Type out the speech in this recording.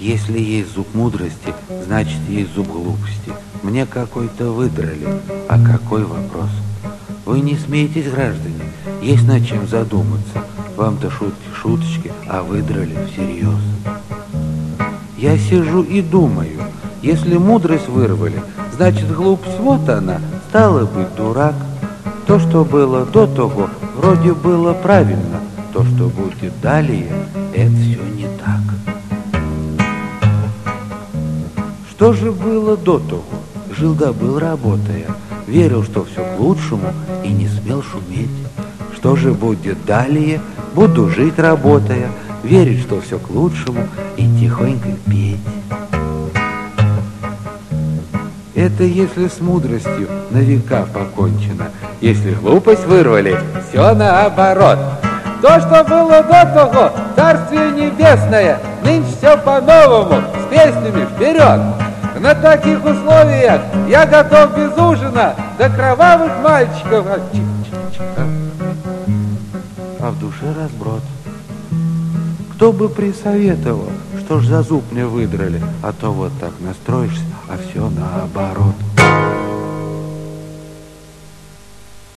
Если есть зуб мудрости, значит есть зуб глупости. Мне какой-то выдрали, а какой вопрос? Вы не смеетесь, граждане, есть над чем задуматься. Вам-то шутки-шуточки, а выдрали всерьез. Я сижу и думаю, если мудрость вырвали, значит глупость вот она, стало быть, дурак. То, что было до того, вроде было правильно, то, что будет далее, это все не так. Что же было до того? Жил да был, работая, верил, что все к лучшему и не смел шуметь. Что же будет далее? Буду жить, работая, верить, что все к лучшему и тихонько петь. Это если с мудростью на века покончено. Если глупость вырвали, все наоборот. То, что было до того, Царствие Небесное, нынче все по-новому, с песнями вперед. На таких условиях я готов без ужина до кровавых мальчиков. А в душе разброд. Кто бы присоветовал, что ж за зуб мне выдрали, а то вот так настроишься, а все наоборот.